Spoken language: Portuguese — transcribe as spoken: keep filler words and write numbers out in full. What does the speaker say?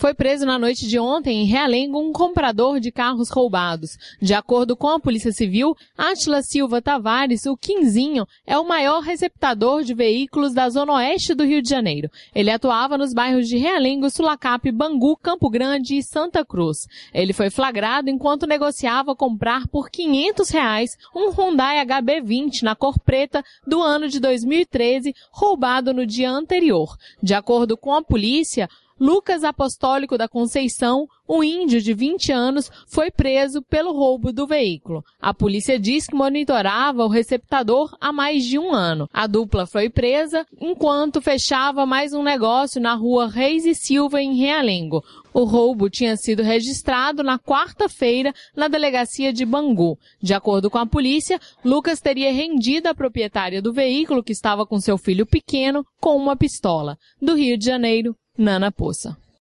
Foi preso na noite de ontem em Realengo um comprador de carros roubados. De acordo com a Polícia Civil, Átila Silva Tavares, o Quinzinho, é o maior receptador de veículos da zona oeste do Rio de Janeiro. Ele atuava nos bairros de Realengo, Sulacap, Bangu, Campo Grande e Santa Cruz. Ele foi flagrado enquanto negociava comprar por quinhentos reais um Hyundai H B vinte na cor preta do ano de dois mil e treze, roubado no dia anterior. De acordo com a polícia, Lucas Apostólico da Conceição, um índio de vinte anos, foi preso pelo roubo do veículo. A polícia diz que monitorava o receptador há mais de um ano. A dupla foi presa enquanto fechava mais um negócio na rua Reis e Silva, em Realengo. O roubo tinha sido registrado na quarta-feira na delegacia de Bangu. De acordo com a polícia, Lucas teria rendido a proprietária do veículo, que estava com seu filho pequeno, com uma pistola. Do Rio de Janeiro, Nana Poça.